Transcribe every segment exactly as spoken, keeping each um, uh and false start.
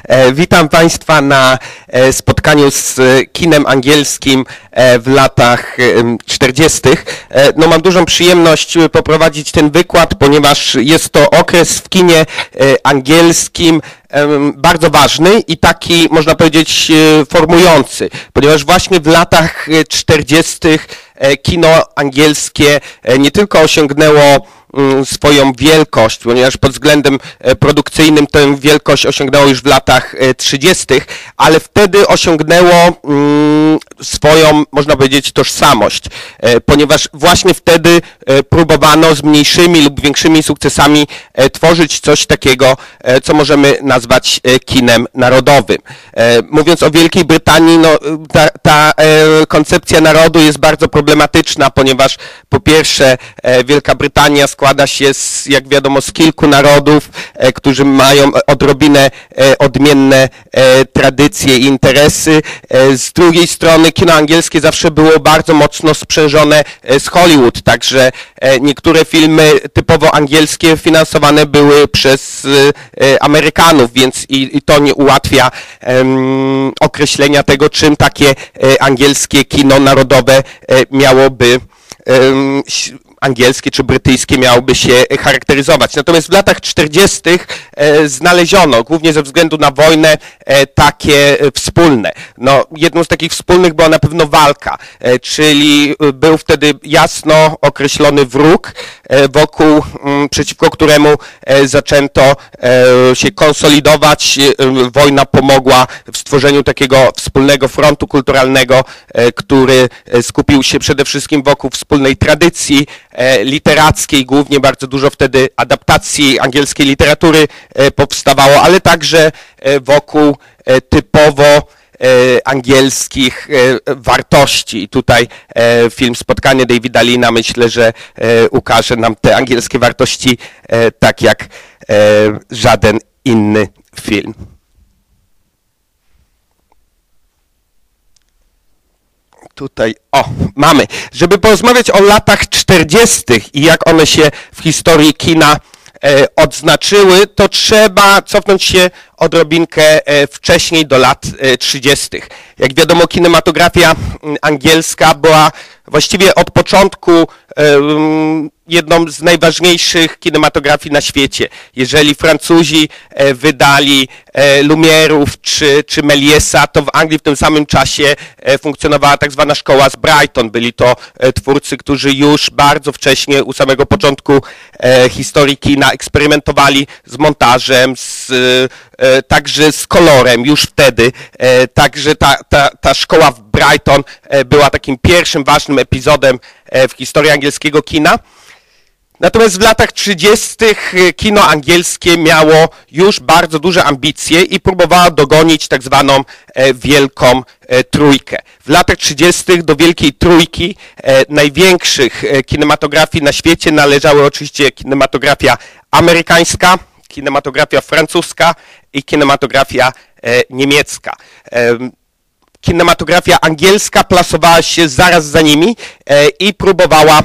Witam Państwa na spotkaniu z kinem angielskim w latach czterdziestych. No, mam dużą przyjemność poprowadzić ten wykład, ponieważ jest to okres w kinie angielskim bardzo ważny i taki, można powiedzieć, formujący, ponieważ właśnie w latach czterdziestych kino angielskie nie tylko osiągnęło swoją wielkość, ponieważ pod względem produkcyjnym tę wielkość osiągnęło już w latach trzydziestych, ale wtedy osiągnęło swoją, można powiedzieć, tożsamość, ponieważ właśnie wtedy próbowano z mniejszymi lub większymi sukcesami tworzyć coś takiego, co możemy nazwać kinem narodowym. Mówiąc o Wielkiej Brytanii, no, ta, ta koncepcja narodu jest bardzo problematyczna, ponieważ po pierwsze Wielka Brytania składa się, z, jak wiadomo, z kilku narodów, e, którzy mają odrobinę e, odmienne e, tradycje i interesy. E, z drugiej strony kino angielskie zawsze było bardzo mocno sprzężone e, z Hollywood, także e, niektóre filmy typowo angielskie finansowane były przez e, Amerykanów, więc i, i to nie ułatwia e, określenia tego, czym takie e, angielskie kino narodowe e, miałoby e, angielskie czy brytyjskie miałoby się charakteryzować. Natomiast w latach czterdziestych e, znaleziono, głównie ze względu na wojnę, e, takie wspólne. No, jedną z takich wspólnych była na pewno walka, e, czyli był wtedy jasno określony wróg, e, wokół, m, przeciwko któremu e, zaczęto e, się konsolidować. E, wojna pomogła w stworzeniu takiego wspólnego frontu kulturalnego, e, który skupił się przede wszystkim wokół wspólnej tradycji literackiej, głównie bardzo dużo wtedy adaptacji angielskiej literatury powstawało, ale także wokół typowo angielskich wartości. I tutaj film Spotkanie Davida Leana, myślę, że ukaże nam te angielskie wartości tak jak żaden inny film. Tutaj, o, mamy. Żeby porozmawiać o latach czterdziestych i jak one się w historii kina e, odznaczyły, to trzeba cofnąć się odrobinkę e, wcześniej do lat e, trzydziestych. Jak wiadomo, kinematografia angielska była właściwie od początku e, jedną z najważniejszych kinematografii na świecie. Jeżeli Francuzi e, wydali e, Lumierów czy, czy Méliès'a, to w Anglii w tym samym czasie e, funkcjonowała tak zwana szkoła z Brighton. Byli to e, twórcy, którzy już bardzo wcześnie, u samego początku e, historii kina, eksperymentowali z montażem, z, e, także z kolorem już wtedy. E, także ta, ta, ta szkoła w Brighton e, była takim pierwszym ważnym epizodem e, w historii angielskiego kina. Natomiast w latach trzydziestych kino angielskie miało już bardzo duże ambicje i próbowało dogonić tak zwaną Wielką Trójkę. W latach trzydziestych do Wielkiej Trójki największych kinematografii na świecie należały oczywiście kinematografia amerykańska, kinematografia francuska i kinematografia niemiecka. Kinematografia angielska plasowała się zaraz za nimi i próbowała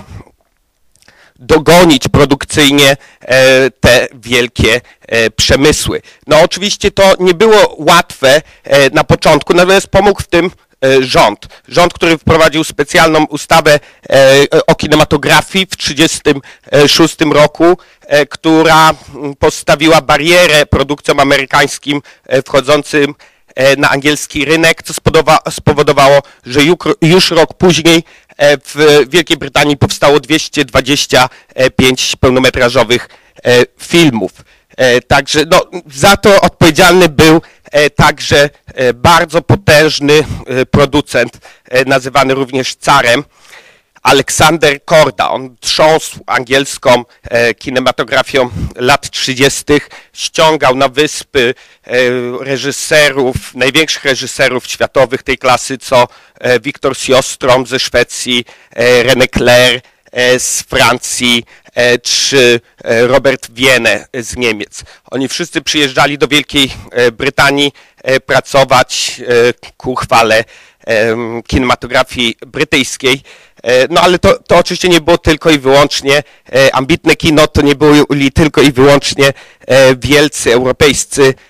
dogonić produkcyjnie te wielkie przemysły. No oczywiście to nie było łatwe na początku, natomiast pomógł w tym rząd. Rząd, który wprowadził specjalną ustawę o kinematografii w tysiąc dziewięćset trzydziestym szóstym roku, która postawiła barierę produkcjom amerykańskim wchodzącym na angielski rynek, co spowodowało, że już rok później w Wielkiej Brytanii powstało dwieście dwadzieścia pięć pełnometrażowych filmów. Także no, za to odpowiedzialny był także bardzo potężny producent, nazywany również carem, Aleksander Korda. On trząsł angielską e, kinematografią lat trzydziestych, ściągał na wyspy e, reżyserów, największych reżyserów światowych tej klasy, co e, Victor Sjöström ze Szwecji, e, René Clair e, z Francji, e, czy e, Robert Wiene z Niemiec. Oni wszyscy przyjeżdżali do Wielkiej e, Brytanii e, pracować e, ku chwale e, kinematografii brytyjskiej. No ale to, to oczywiście nie było tylko i wyłącznie ambitne kino, to nie byli tylko i wyłącznie wielcy europejscy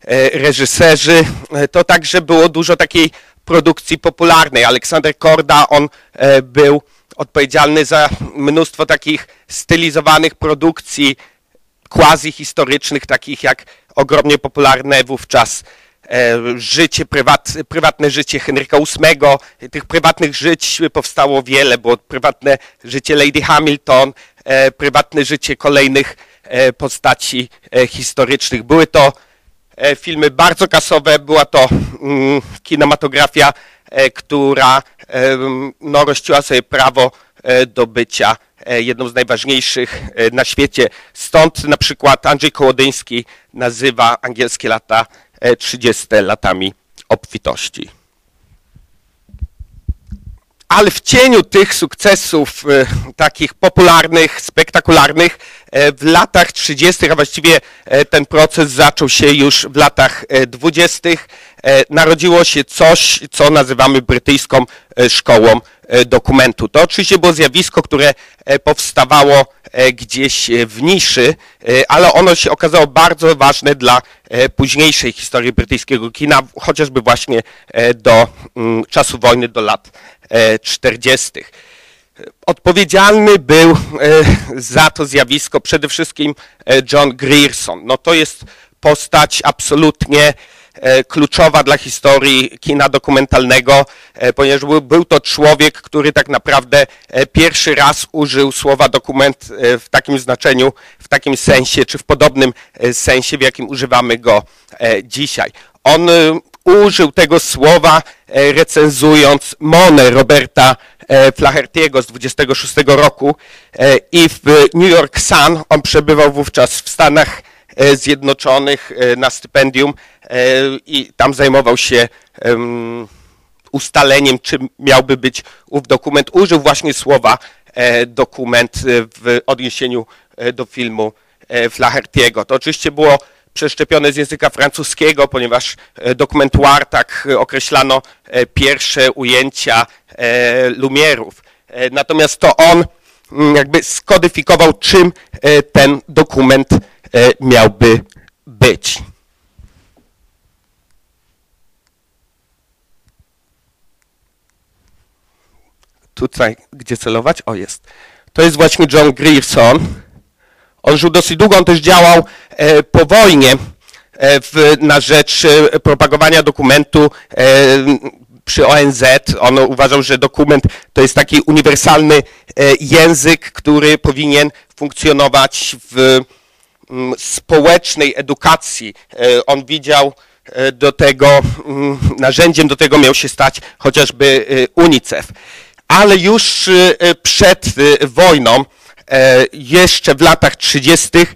reżyserzy, to także było dużo takiej produkcji popularnej. Aleksander Korda, on był odpowiedzialny za mnóstwo takich stylizowanych produkcji quasi-historycznych, takich jak ogromnie popularne wówczas życie, prywat, prywatne życie Henryka ósmego. Tych prywatnych żyć powstało wiele, było prywatne życie Lady Hamilton, prywatne życie kolejnych postaci historycznych. Były to filmy bardzo kasowe, była to kinematografia, która no, rościła sobie prawo do bycia jedną z najważniejszych na świecie. Stąd na przykład Andrzej Kołodyński nazywa angielskie lata trzydzieste latami obfitości. Ale w cieniu tych sukcesów takich popularnych, spektakularnych w latach trzydziestych, a właściwie ten proces zaczął się już w latach dwudziestych, narodziło się coś, co nazywamy brytyjską szkołą dokumentu. To oczywiście było zjawisko, które powstawało gdzieś w niszy, ale ono się okazało bardzo ważne dla późniejszej historii brytyjskiego kina, chociażby właśnie do czasu wojny, do lat czterdziestych. Odpowiedzialny był za to zjawisko przede wszystkim John Grierson. No to jest postać absolutnie kluczowa dla historii kina dokumentalnego, ponieważ był, był to człowiek, który tak naprawdę pierwszy raz użył słowa dokument w takim znaczeniu, w takim sensie, czy w podobnym sensie, w jakim używamy go dzisiaj. On użył tego słowa recenzując Monę Roberta Flaherty'ego z dwudziestego szóstego roku i w New York Sun, on przebywał wówczas w Stanach Zjednoczonych na stypendium i tam zajmował się ustaleniem, czym miałby być ów dokument. Użył właśnie słowa dokument w odniesieniu do filmu Flaherty'ego. To oczywiście było przeszczepione z języka francuskiego, ponieważ dokumentoir, tak określano pierwsze ujęcia Lumierów. Natomiast to on jakby skodyfikował, czym ten dokument miałby być. Tutaj, gdzie celować? O, jest. To jest właśnie John Grierson. On żył dosyć długo, on też działał po wojnie w, na rzecz propagowania dokumentu przy O N Z. On uważał, że dokument to jest taki uniwersalny język, który powinien funkcjonować w społecznej edukacji. On widział do tego, narzędziem do tego miał się stać chociażby UNICEF. Ale już przed wojną, jeszcze w latach trzydziestych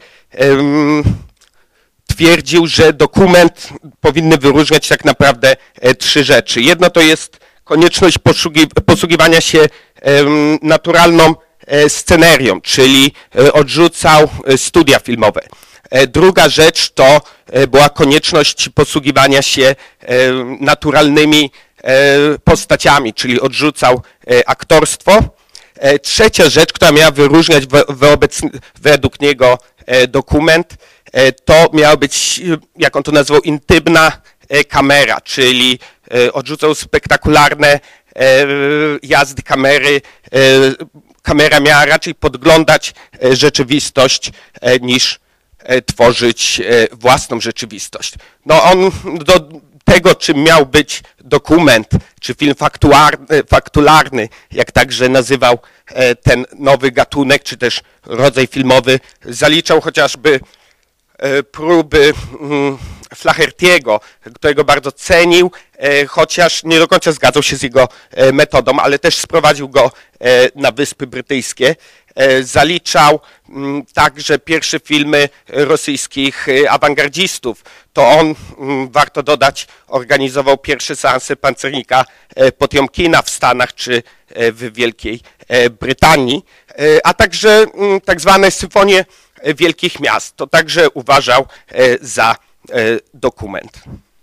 twierdził, że dokument powinny wyróżniać tak naprawdę trzy rzeczy. Jedno to jest konieczność posługiwania się naturalną scenerią, czyli odrzucał studia filmowe. Druga rzecz to była konieczność posługiwania się naturalnymi postaciami, czyli odrzucał aktorstwo. Trzecia rzecz, która miała wyróżniać wobec, według niego dokument, to miała być, jak on to nazwał, intymna kamera, czyli odrzucał spektakularne jazdy kamery. Kamera miała raczej podglądać rzeczywistość niż tworzyć własną rzeczywistość. No on do tego, czym miał być dokument, czy film faktularny, jak także nazywał ten nowy gatunek, czy też rodzaj filmowy, zaliczał chociażby próby Flaherty'ego, którego bardzo cenił, chociaż nie do końca zgadzał się z jego metodą, ale też sprowadził go na Wyspy Brytyjskie. Zaliczał także pierwsze filmy rosyjskich awangardzistów. To on, warto dodać, organizował pierwsze seanse pancernika Potiomkina w Stanach czy w Wielkiej Brytanii, a także tak zwane symfonie wielkich miast. To także uważał za dokument.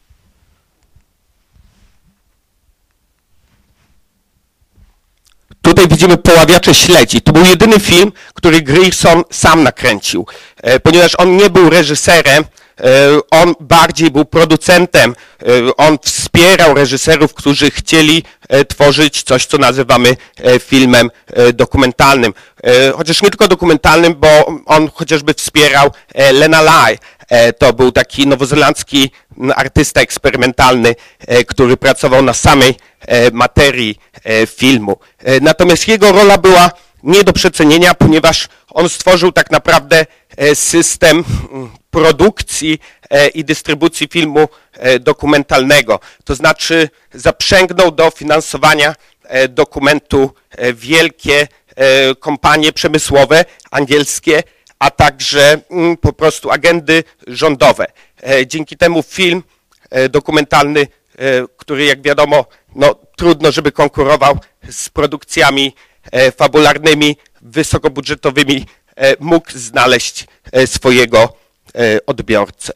Tutaj widzimy Poławiacze śledzi. To był jedyny film, który Grierson sam nakręcił, ponieważ on nie był reżyserem, On bardziej był producentem, on wspierał reżyserów, którzy chcieli tworzyć coś, co nazywamy filmem dokumentalnym. Chociaż nie tylko dokumentalnym, bo on chociażby wspierał Lena Lai. To był taki nowozelandzki artysta eksperymentalny, który pracował na samej materii filmu. Natomiast jego rola była nie do przecenienia, ponieważ on stworzył tak naprawdę system produkcji i dystrybucji filmu dokumentalnego. To znaczy zaprzęgnął do finansowania dokumentu wielkie kompanie przemysłowe angielskie, a także po prostu agendy rządowe. Dzięki temu film dokumentalny, który jak wiadomo, no, trudno, żeby konkurował z produkcjami fabularnymi, wysokobudżetowymi, mógł znaleźć swojego odbiorcę.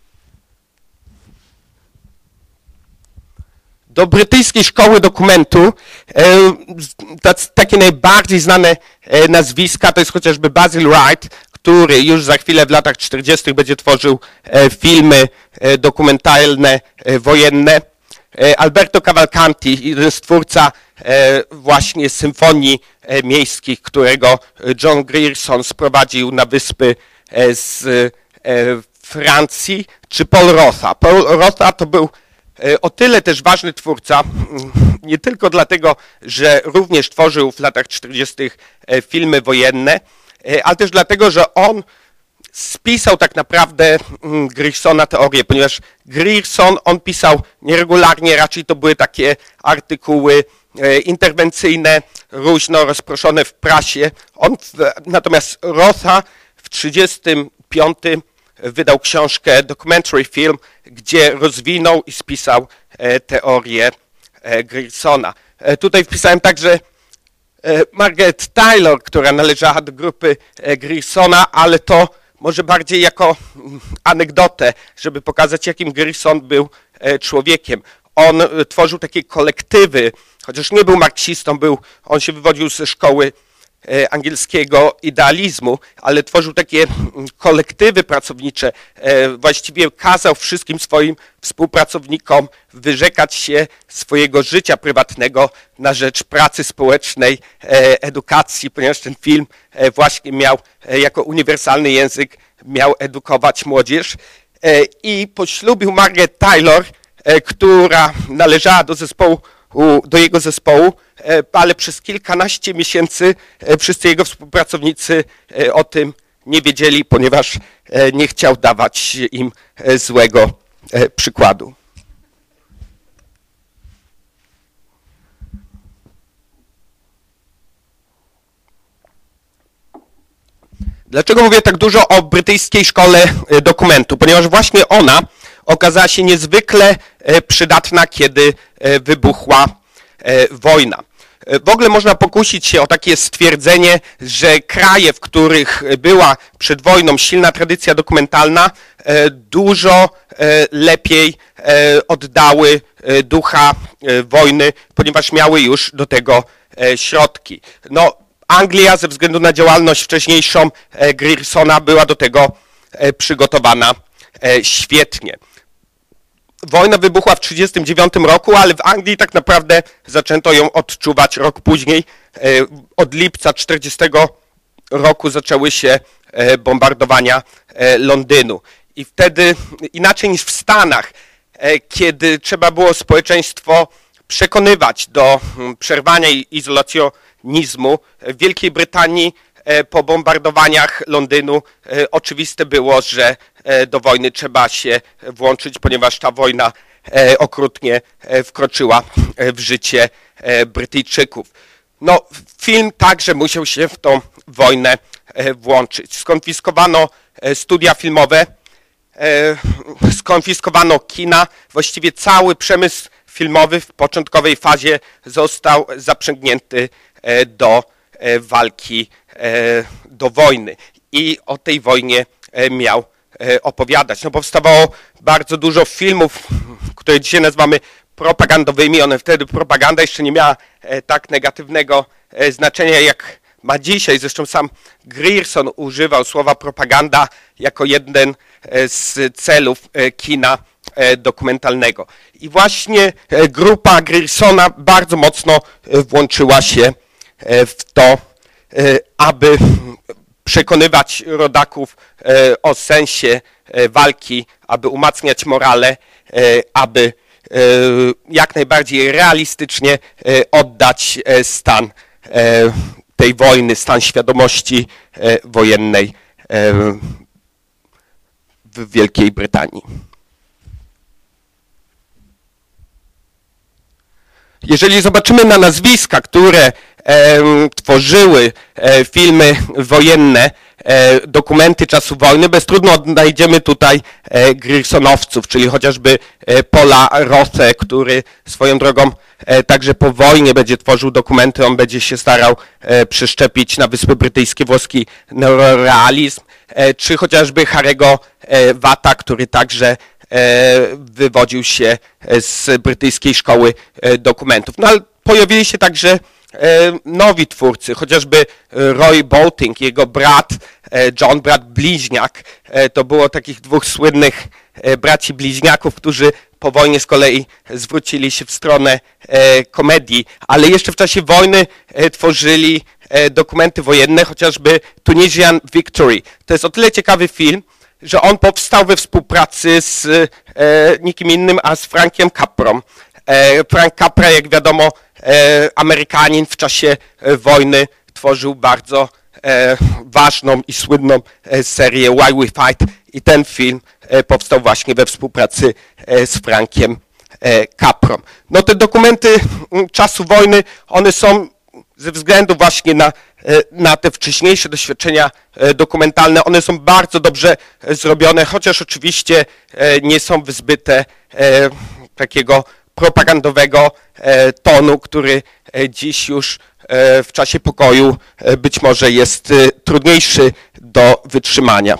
Do brytyjskiej szkoły dokumentu takie najbardziej znane nazwiska to jest chociażby Basil Wright, który już za chwilę w latach czterdziestych będzie tworzył filmy dokumentalne, wojenne. Alberto Cavalcanti, jeden z twórca właśnie symfonii miejskich, którego John Grierson sprowadził na wyspy z Francji, czy Paul Rotha. Paul Rotha to był o tyle też ważny twórca, nie tylko dlatego, że również tworzył w latach czterdziestych filmy wojenne, ale też dlatego, że on spisał tak naprawdę Griersona teorię, ponieważ Grierson, on pisał nieregularnie, raczej to były takie artykuły interwencyjne, różno rozproszone w prasie. On, natomiast Rotha w trzydziestym piątym wydał książkę Documentary Film, gdzie rozwinął i spisał teorię Griersona. Tutaj wpisałem także Margaret Taylor, która należała do grupy Griersona, ale to może bardziej jako anegdotę, żeby pokazać, jakim Grierson był człowiekiem. On tworzył takie kolektywy, chociaż nie był marksistą, był, on się wywodził ze szkoły angielskiego idealizmu, ale tworzył takie kolektywy pracownicze. Właściwie kazał wszystkim swoim współpracownikom wyrzekać się swojego życia prywatnego na rzecz pracy społecznej, edukacji, ponieważ ten film właśnie miał jako uniwersalny język, miał edukować młodzież. I poślubił Margaret Taylor, która należała do zespołu do jego zespołu, ale przez kilkanaście miesięcy wszyscy jego współpracownicy o tym nie wiedzieli, ponieważ nie chciał dawać im złego przykładu. Dlaczego mówię tak dużo o brytyjskiej szkole dokumentu? Ponieważ właśnie ona okazała się niezwykle przydatna, kiedy wybuchła wojna. W ogóle można pokusić się o takie stwierdzenie, że kraje, w których była przed wojną silna tradycja dokumentalna, dużo lepiej oddały ducha wojny, ponieważ miały już do tego środki. No, Anglia ze względu na działalność wcześniejszą Griersona była do tego przygotowana świetnie. Wojna wybuchła w tysiąc dziewięćset trzydziestym dziewiątym roku, ale w Anglii tak naprawdę zaczęto ją odczuwać rok później. Od lipca tysiąc dziewięćset czterdziestego roku zaczęły się bombardowania Londynu. I wtedy, inaczej niż w Stanach, kiedy trzeba było społeczeństwo przekonywać do przerwania izolacjonizmu, w Wielkiej Brytanii po bombardowaniach Londynu oczywiste było, że do wojny trzeba się włączyć, ponieważ ta wojna okrutnie wkroczyła w życie Brytyjczyków. No, film także musiał się w tą wojnę włączyć. Skonfiskowano studia filmowe, skonfiskowano kina, właściwie cały przemysł filmowy w początkowej fazie został zaprzęgnięty do walki, do wojny i o tej wojnie miał opowiadać. No, powstawało bardzo dużo filmów, które dzisiaj nazywamy propagandowymi. One wtedy propaganda jeszcze nie miała tak negatywnego znaczenia jak ma dzisiaj. Zresztą sam Grierson używał słowa propaganda jako jeden z celów kina dokumentalnego. I właśnie grupa Griersona bardzo mocno włączyła się w to, aby przekonywać rodaków o sensie walki, aby umacniać morale, aby jak najbardziej realistycznie oddać stan tej wojny, stan świadomości wojennej w Wielkiej Brytanii. Jeżeli zobaczymy na nazwiska, które tworzyły filmy wojenne, dokumenty czasu wojny, bez trudno odnajdziemy tutaj Griersonowców, czyli chociażby Paula Rothe, który swoją drogą także po wojnie będzie tworzył dokumenty, on będzie się starał przeszczepić na Wyspy Brytyjskie włoski neorealizm, czy chociażby Harry'ego Watta, który także wywodził się z brytyjskiej szkoły dokumentów. No ale pojawili się także nowi twórcy, chociażby Roy Bolting, jego brat John, brat bliźniak. To było takich dwóch słynnych braci bliźniaków, którzy po wojnie z kolei zwrócili się w stronę komedii, ale jeszcze w czasie wojny tworzyli dokumenty wojenne, chociażby Tunisian Victory. To jest o tyle ciekawy film, że on powstał we współpracy z e, nikim innym, a z Frankiem Caprą. E, Frank Capra, jak wiadomo, e, Amerykanin w czasie e, wojny tworzył bardzo e, ważną i słynną e, serię Why We Fight i ten film e, powstał właśnie we współpracy e, z Frankiem e, Caprą. No te dokumenty m, czasu wojny, one są ze względu właśnie na, na te wcześniejsze doświadczenia dokumentalne, one są bardzo dobrze zrobione, chociaż oczywiście nie są wyzbyte takiego propagandowego tonu, który dziś już w czasie pokoju być może jest trudniejszy do wytrzymania.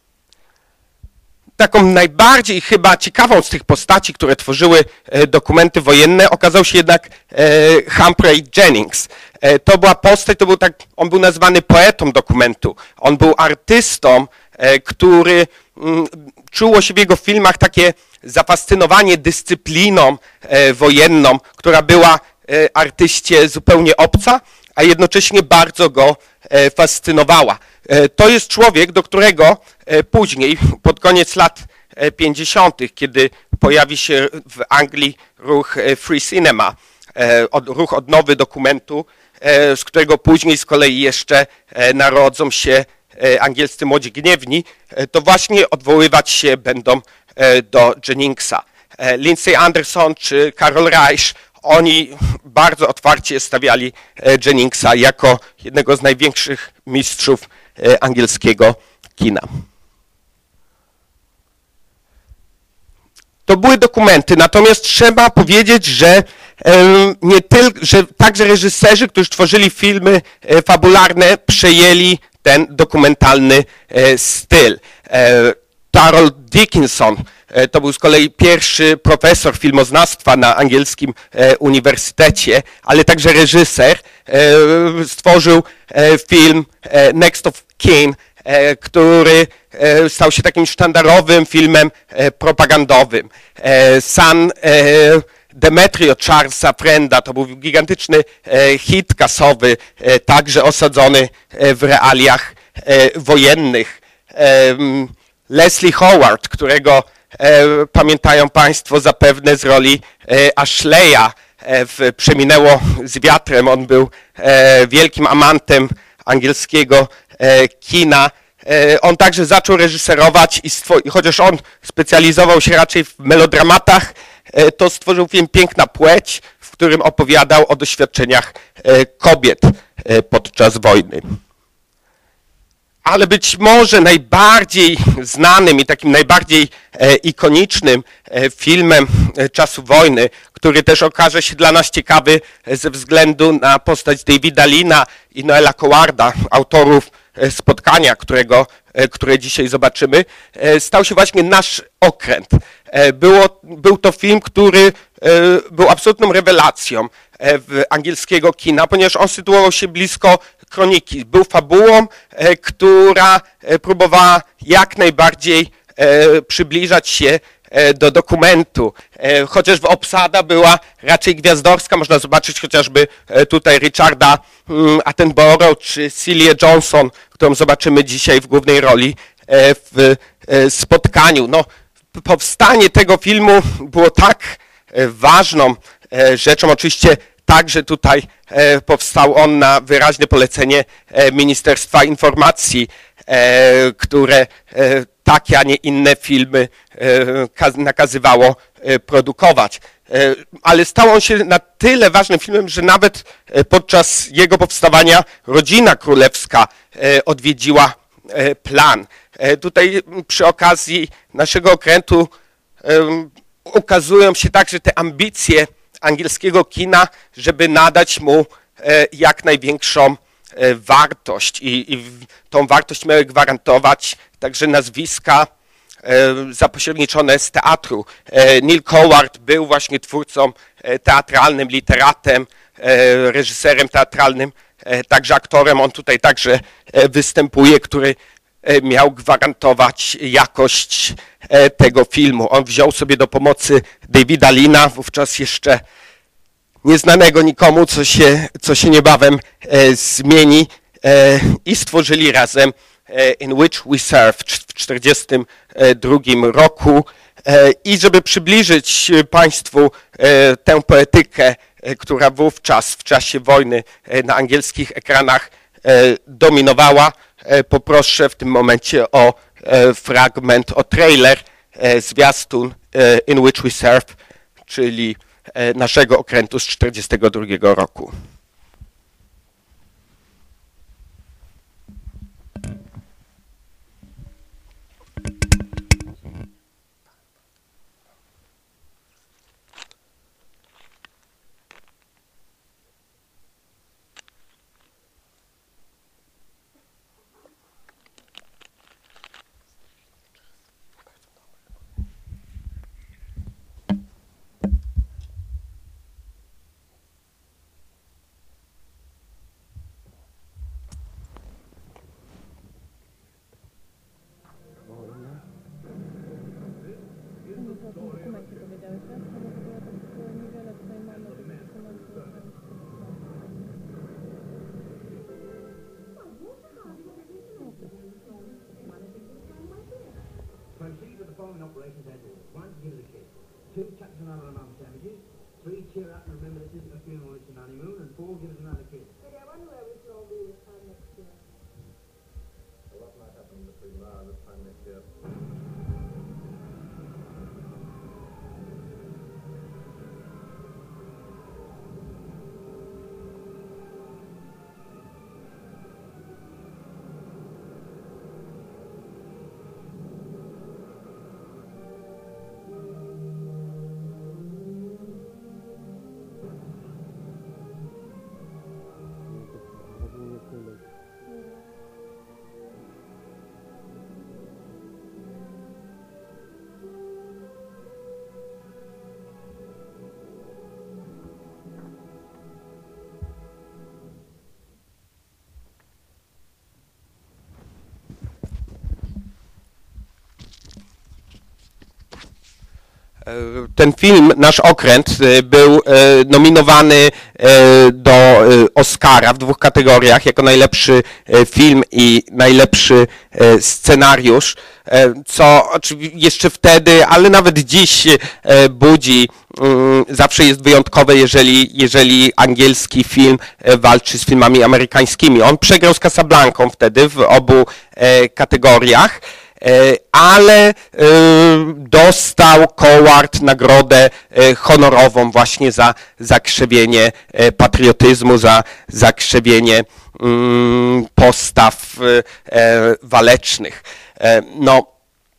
Taką najbardziej chyba ciekawą z tych postaci, które tworzyły dokumenty wojenne, okazał się jednak Humphrey Jennings. To była postać, to był tak, on był nazwany poetą dokumentu. On był artystą, który czuło się w jego filmach takie zafascynowanie dyscypliną wojenną, która była artyście zupełnie obca, a jednocześnie bardzo go fascynowała. To jest człowiek, do którego później, pod koniec lat pięćdziesiątych, kiedy pojawi się w Anglii ruch Free Cinema, ruch odnowy dokumentu, z którego później z kolei jeszcze narodzą się angielscy młodzi gniewni, to właśnie odwoływać się będą do Jenningsa. Lindsay Anderson czy Carol Reich, oni bardzo otwarcie stawiali Jenningsa jako jednego z największych mistrzów angielskiego kina. To były dokumenty, natomiast trzeba powiedzieć, że nie tylko, że także reżyserzy, którzy tworzyli filmy fabularne, przejęli ten dokumentalny styl. Carol Dickinson to był z kolei pierwszy profesor filmoznawstwa na angielskim uniwersytecie, ale także reżyser. Stworzył film Next of Kin, który stał się takim sztandarowym filmem propagandowym. San Demetrio Charlesa Frenda to był gigantyczny hit kasowy, także osadzony w realiach wojennych. Leslie Howard, którego pamiętają Państwo zapewne z roli Ashleya w Przeminęło z wiatrem. On był wielkim amantem angielskiego kina. On także zaczął reżyserować i chociaż on specjalizował się raczej w melodramatach, to stworzył film Piękna płeć, w którym opowiadał o doświadczeniach kobiet podczas wojny. Ale być może najbardziej znanym i takim najbardziej ikonicznym filmem czasu wojny, który też okaże się dla nas ciekawy ze względu na postać Davida Lina i Noela Cowarda, autorów Spotkania, którego, które dzisiaj zobaczymy, stał się właśnie Nasz okręt. Było, był to film, który był absolutną rewelacją w angielskiego kina, ponieważ on sytuował się blisko kroniki. Był fabułą, która próbowała jak najbardziej przybliżać się do dokumentu. Chociaż obsada była raczej gwiazdorska, można zobaczyć chociażby tutaj Richarda Attenborough czy Celię Johnson, którą zobaczymy dzisiaj w głównej roli w spotkaniu. No, powstanie tego filmu było tak ważną rzeczą, oczywiście także tutaj powstał on na wyraźne polecenie Ministerstwa Informacji, które takie, a nie inne filmy nakazywało produkować. Ale stał on się na tyle ważnym filmem, że nawet podczas jego powstawania rodzina królewska odwiedziła plan. Tutaj przy okazji naszego okrętu ukazują się także te ambicje angielskiego kina, żeby nadać mu jak największą wartość i, i tą wartość miały gwarantować także nazwiska zapośredniczone z teatru. Neil Coward był właśnie twórcą teatralnym, literatem, reżyserem teatralnym, także aktorem. On tutaj także występuje, który miał gwarantować jakość tego filmu. On wziął sobie do pomocy Davida Leana, wówczas jeszcze nieznanego nikomu, co się, co się niebawem zmieni, i stworzyli razem In Which We Serve w tysiąc dziewięćset czterdziestym drugim roku. I żeby przybliżyć Państwu tę poetykę, która wówczas w czasie wojny na angielskich ekranach dominowała, poproszę w tym momencie o fragment, o trailer, zwiastun In Which We Serve, czyli naszego okrętu z tysiąc dziewięćset czterdziestego drugiego roku. Proceed with the following operations as ordered. One, give it a kiss. Two, chuck us another among sandwiches. Three, cheer up and remember this isn't a funeral, it's an honeymoon. And four, give us another kiss. Hey, I wonder where we should all be this time next year. A lot might happen between now and this time next year. Ten film, Nasz okręt, był nominowany do Oscara w dwóch kategoriach jako najlepszy film i najlepszy scenariusz, co jeszcze wtedy, ale nawet dziś budzi, zawsze jest wyjątkowe, jeżeli, jeżeli angielski film walczy z filmami amerykańskimi. On przegrał z Casablanką wtedy w obu kategoriach, ale dostał Coward nagrodę honorową właśnie za zakrzewienie patriotyzmu, za zakrzewienie postaw walecznych. No,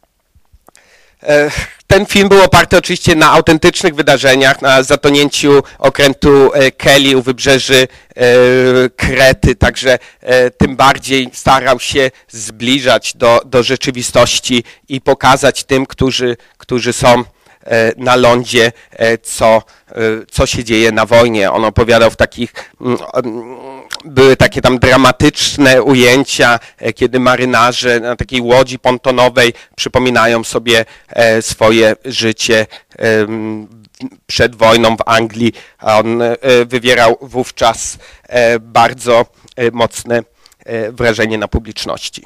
ten film był oparty oczywiście na autentycznych wydarzeniach, na zatonięciu okrętu Kelly u wybrzeży Krety, także tym bardziej starał się zbliżać do, do rzeczywistości i pokazać tym, którzy, którzy są na lądzie, co, co się dzieje na wojnie. On opowiadał w takich były takie tam dramatyczne ujęcia, kiedy marynarze na takiej łodzi pontonowej przypominają sobie swoje życie przed wojną w Anglii, a on wywierał wówczas bardzo mocne wrażenie na publiczności.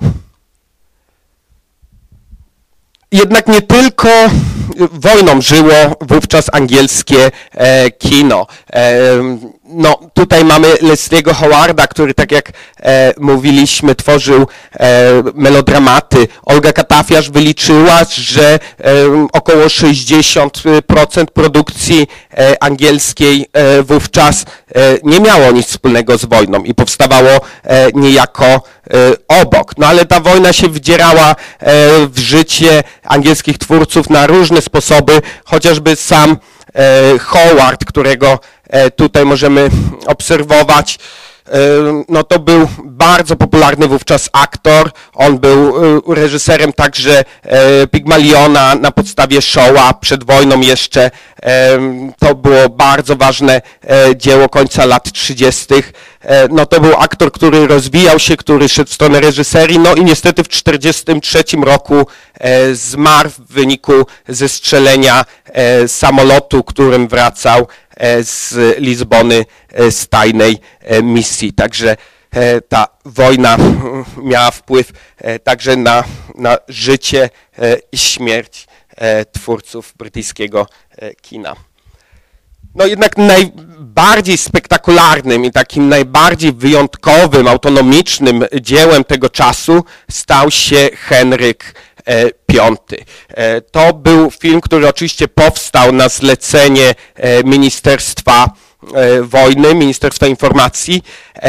Jednak nie tylko wojną żyło wówczas angielskie e, kino. E, no, tutaj mamy Leslie'ego Howarda, który, tak jak e, mówiliśmy, tworzył e, melodramaty. Olga Katafiarz wyliczyła, że e, około sześćdziesiąt procent produkcji e, angielskiej e, wówczas e, nie miało nic wspólnego z wojną i powstawało e, niejako e, obok. No ale ta wojna się wdzierała e, w życie angielskich twórców na różne sposoby, chociażby sam e, Howard, którego e, tutaj możemy obserwować, e, no to był bardzo popularny wówczas aktor. On był e, reżyserem także e, Pygmaliona na podstawie Shawa, przed wojną jeszcze. E, to było bardzo ważne e, dzieło końca lat trzydziestych. E, no to był aktor, który rozwijał się, który szedł w stronę reżyserii, no i niestety w czterdziestym trzecim roku e, zmarł w wyniku zestrzelenia e, samolotu, którym wracał e, z Lizbony e, z tajnej e, misji. Także e, ta wojna miała wpływ e, także na, na życie e, i śmierć e, twórców brytyjskiego e, kina. No jednak najbardziej spektakularnym i takim najbardziej wyjątkowym, autonomicznym dziełem tego czasu stał się Henryk Piąty. To był film, który oczywiście powstał na zlecenie Ministerstwa Wojny, Ministerstwa Informacji,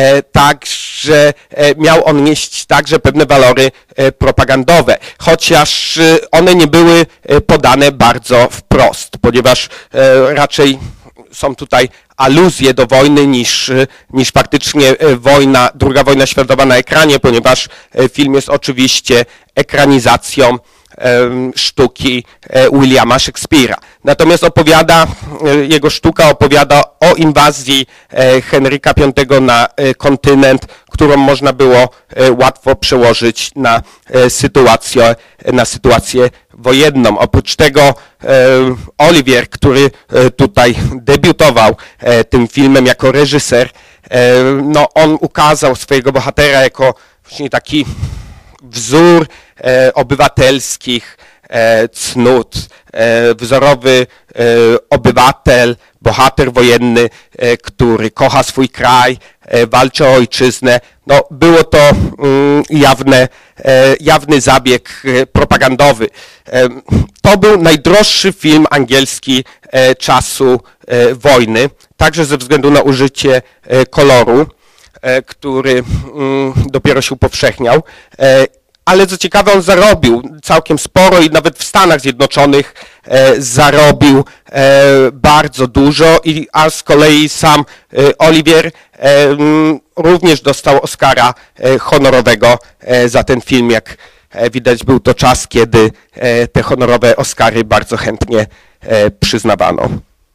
także miał on nieść także pewne walory propagandowe, chociaż one nie były podane bardzo wprost, ponieważ raczej są tutaj aluzje do wojny niż, niż faktycznie wojna, druga wojna światowa na ekranie, ponieważ film jest oczywiście ekranizacją sztuki Williama Shakespeare'a. Natomiast opowiada, jego sztuka opowiada o inwazji Henryka Piątego na kontynent, którą można było łatwo przełożyć na sytuację, na sytuację wojenną. Oprócz tego Olivier, który tutaj debiutował tym filmem jako reżyser, no on ukazał swojego bohatera jako właśnie taki wzór e, obywatelskich e, cnót, e, wzorowy e, obywatel, bohater wojenny, e, który kocha swój kraj, e, walczy o ojczyznę. No, było to mm, jawne, e, jawny zabieg e, propagandowy. E, to był najdroższy film angielski e, czasu e, wojny, także ze względu na użycie e, koloru, który dopiero się upowszechniał, ale co ciekawe, on zarobił całkiem sporo i nawet w Stanach Zjednoczonych zarobił bardzo dużo, i, a z kolei sam Olivier również dostał Oscara honorowego za ten film. Jak widać, był to czas, kiedy te honorowe Oscary bardzo chętnie przyznawano.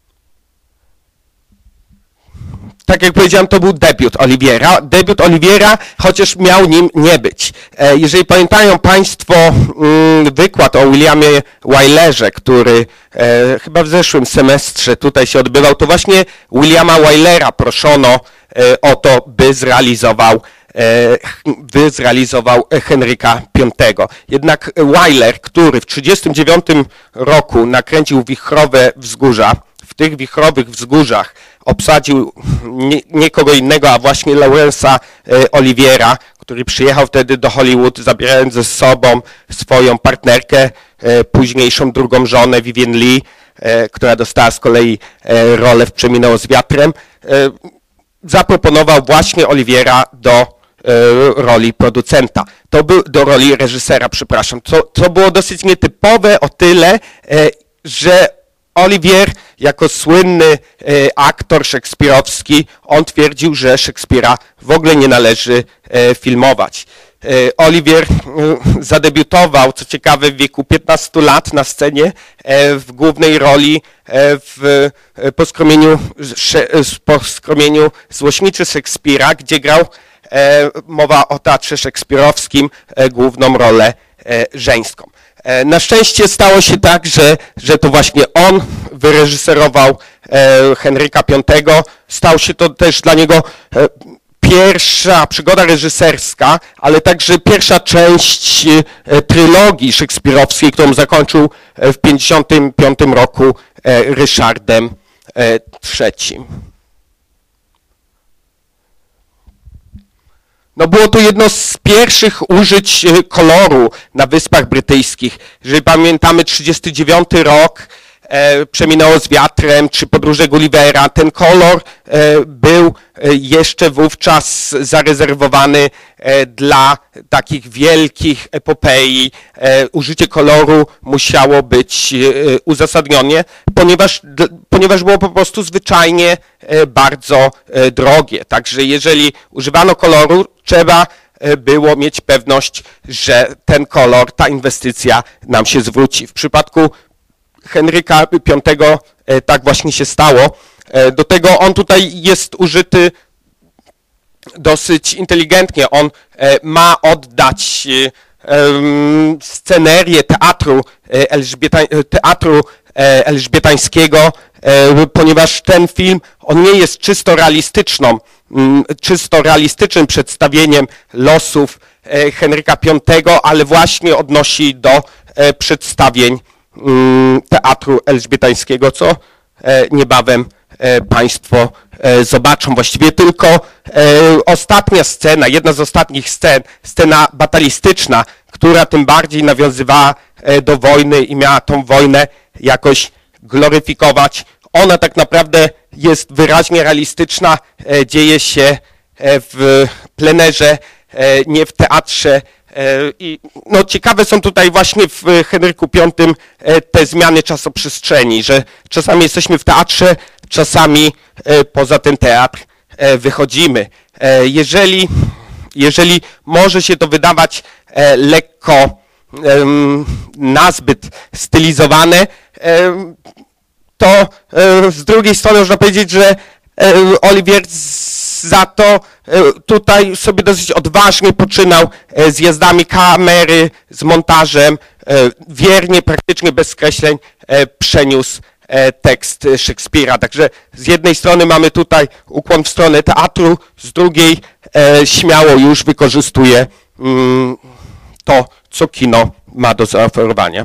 Tak jak powiedziałem, to był debiut Oliviera. Debiut Oliviera, chociaż miał nim nie być. Jeżeli pamiętają Państwo wykład o Williamie Wylerze, który chyba w zeszłym semestrze tutaj się odbywał, to właśnie Williama Wylera proszono o to, by zrealizował by zrealizował Henryka Piątego. Jednak Wyler, który w tysiąc dziewięćset trzydziestym dziewiątym roku nakręcił Wichrowe Wzgórza, w tych Wichrowych Wzgórzach obsadził nie, nie kogo innego, a właśnie Laurence'a Oliviera, który przyjechał wtedy do Hollywood, zabierając ze sobą swoją partnerkę, późniejszą drugą żonę Vivien Leigh, która dostała z kolei rolę w Przeminęło z wiatrem. Zaproponował właśnie Oliviera do roli producenta. To był do roli reżysera, przepraszam. To, to było dosyć nietypowe o tyle, że Olivier, jako słynny e, aktor szekspirowski, on twierdził, że Szekspira w ogóle nie należy e, filmować. Olivier zadebiutował, co ciekawe, w wieku piętnastu lat na scenie w głównej roli w poskromieniu, poskromieniu Złośniczy Szekspira, gdzie grał, mowa o teatrze szekspirowskim, główną rolę żeńską. Na szczęście stało się tak, że, że to właśnie on wyreżyserował Henryka Piątego. Stał się to też dla niego pierwsza przygoda reżyserska, ale także pierwsza część trylogii szekspirowskiej, którą zakończył w pięćdziesiątym piątym roku Ryszardem trzecim. No było to jedno z pierwszych użyć koloru na Wyspach Brytyjskich. Jeżeli pamiętamy trzydziesty dziewiąty rok, e, Przeminęło z wiatrem, czy Podróże Gullivera, ten kolor e, był jeszcze wówczas zarezerwowany e, dla takich wielkich epopei. E, użycie koloru musiało być e, uzasadnione, ponieważ, d, ponieważ było po prostu zwyczajnie e, bardzo e, drogie. Także jeżeli używano koloru, trzeba było mieć pewność, że ten kolor, ta inwestycja nam się zwróci. W przypadku Henryka Piątego tak właśnie się stało. Do tego on tutaj jest użyty dosyć inteligentnie. On ma oddać scenerię teatru, Elżbieta, teatru elżbietańskiego, ponieważ ten film, on nie jest czysto realistyczną, czysto realistycznym przedstawieniem losów Henryka Piątego, ale właśnie odnosi do przedstawień teatru elżbietańskiego, co niebawem Państwo zobaczą. Właściwie tylko ostatnia scena, jedna z ostatnich scen, scena batalistyczna, która tym bardziej nawiązywała do wojny i miała tą wojnę jakoś gloryfikować. Ona tak naprawdę jest wyraźnie realistyczna, dzieje się w plenerze, nie w teatrze. I no, ciekawe są tutaj właśnie w Henryku Piątym te zmiany czasoprzestrzeni, że czasami jesteśmy w teatrze, czasami poza ten teatr wychodzimy. Jeżeli, jeżeli może się to wydawać lekko nazbyt stylizowane, to z drugiej strony można powiedzieć, że Olivier za to tutaj sobie dosyć odważnie poczynał z jazdami kamery, z montażem, wiernie, praktycznie bez skreśleń przeniósł tekst Szekspira. Także z jednej strony mamy tutaj ukłon w stronę teatru, z drugiej śmiało już wykorzystuje to, co kino ma do zaoferowania.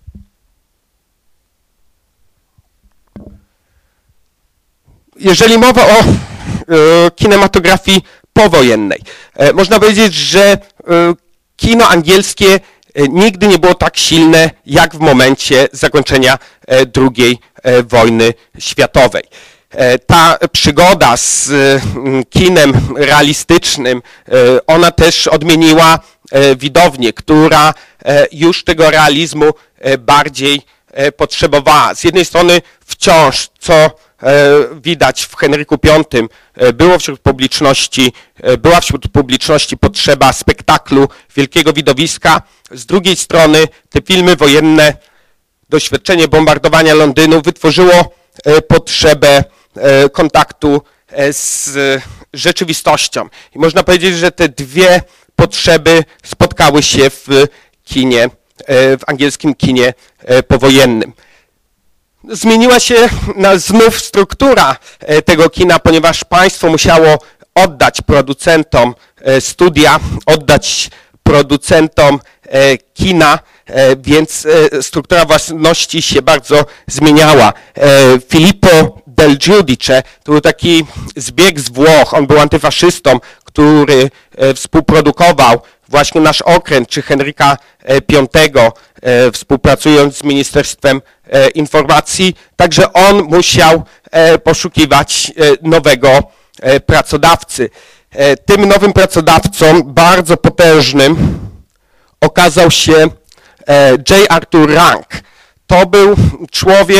Jeżeli mowa o kinematografii powojennej, można powiedzieć, że kino angielskie nigdy nie było tak silne jak w momencie zakończenia drugiej wojny światowej. Ta przygoda z kinem realistycznym, ona też odmieniła widownię, która już tego realizmu bardziej potrzebowała. Z jednej strony wciąż, co widać w Henryku Piątym, było wśród publiczności, była wśród publiczności potrzeba spektaklu, wielkiego widowiska. Z drugiej strony te filmy wojenne, doświadczenie bombardowania Londynu wytworzyło potrzebę kontaktu z rzeczywistością. I można powiedzieć, że te dwie potrzeby spotkały się w kinie, w angielskim kinie powojennym. Zmieniła się znów struktura tego kina, ponieważ państwo musiało oddać producentom studia, oddać producentom kina, więc struktura własności się bardzo zmieniała. Filippo del Giudice to był taki zbieg z Włoch, on był antyfaszystą, który współprodukował właśnie Nasz okręt czy Henryka Piątego, współpracując z Ministerstwem Informacji, także on musiał poszukiwać nowego pracodawcy. Tym nowym pracodawcą, bardzo potężnym, okazał się J. Arthur Rank. To był człowiek,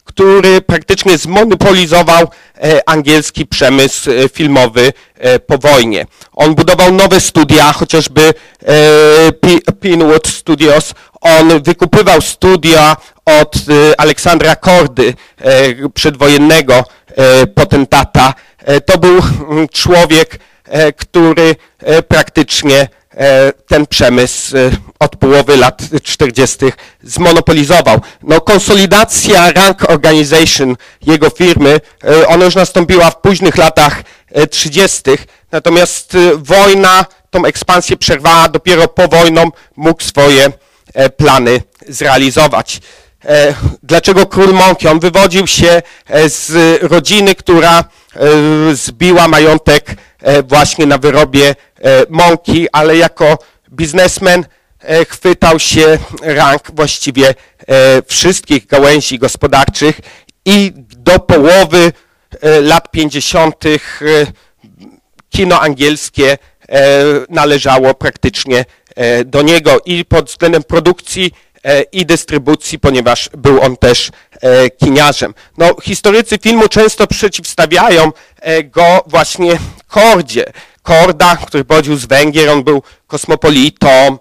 który praktycznie zmonopolizował angielski przemysł filmowy po wojnie. On budował nowe studia, chociażby Pinewood Studios. On wykupywał studia od Aleksandra Kordy, przedwojennego potentata. To był człowiek, który praktycznie ten przemysł od połowy lat czterdziestych zmonopolizował. No, konsolidacja Rank Organization, jego firmy, ona już nastąpiła w późnych latach trzydziestych, natomiast wojna tą ekspansję przerwała, dopiero po wojną mógł swoje plany zrealizować. Dlaczego Król Mąki? On wywodził się z rodziny, która zbiła majątek właśnie na wyrobie mąki, ale jako biznesmen chwytał się rank właściwie wszystkich gałęzi gospodarczych i do połowy lat pięćdziesiątych kino angielskie należało praktycznie do niego i pod względem produkcji i dystrybucji, ponieważ był on też kiniarzem. No, historycy filmu często przeciwstawiają go właśnie Kordzie. Korda, który pochodził z Węgier, on był kosmopolitą,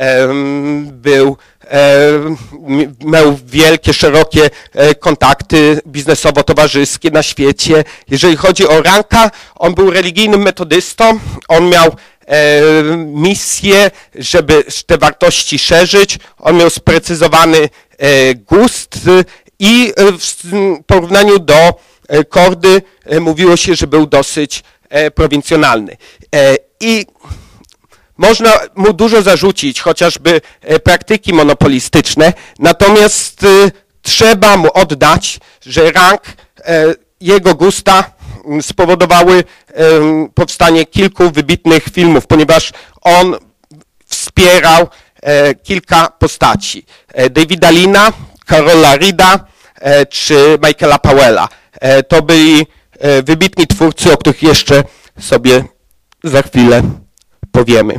był, miał wielkie, szerokie kontakty biznesowo-towarzyskie na świecie. Jeżeli chodzi o Ranka, on był religijnym metodystą, on miał misję, żeby te wartości szerzyć. On miał sprecyzowany gust i w porównaniu do Kordy mówiło się, że był dosyć prowincjonalny. I można mu dużo zarzucić, chociażby praktyki monopolistyczne, natomiast trzeba mu oddać, że Rank, jego gusta spowodowały powstanie kilku wybitnych filmów, ponieważ on wspierał kilka postaci. Davida Lina, Carola Reeda czy Michaela Powella. To byli wybitni twórcy, o których jeszcze sobie za chwilę powiemy.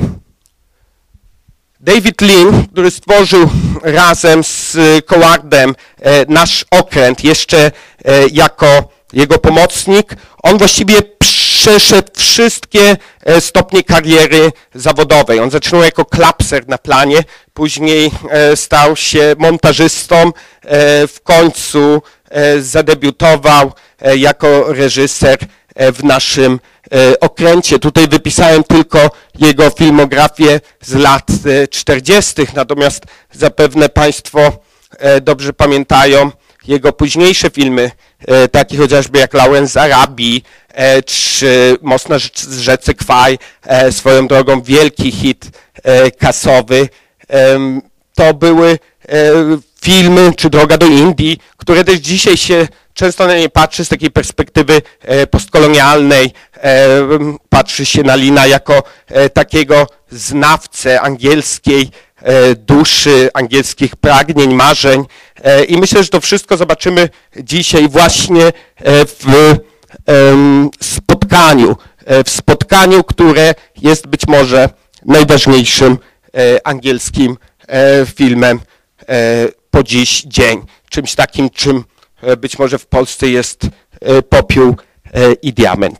David Lean, który stworzył razem z Cowardem nasz okręt, jeszcze jako jego pomocnik, on właściwie przeszedł wszystkie stopnie kariery zawodowej. On zaczynał jako klapser na planie, później stał się montażystą, w końcu zadebiutował jako reżyser w naszym okręcie. Tutaj wypisałem tylko jego filmografię z lat czterdziestych, natomiast zapewne Państwo dobrze pamiętają jego późniejsze filmy, takie chociażby jak Lawrence z Arabii, czy Most na rzece Kwaj, swoją drogą wielki hit kasowy. To były filmy, czy Droga do Indii, które też dzisiaj się często na nie patrzy z takiej perspektywy postkolonialnej, patrzy się na Lina jako takiego znawcę angielskiej duszy, angielskich pragnień, marzeń i myślę, że to wszystko zobaczymy dzisiaj właśnie w spotkaniu, w spotkaniu, które jest być może najważniejszym angielskim filmem po dziś dzień. Czymś takim, czym być może w Polsce jest Popiół i Diament.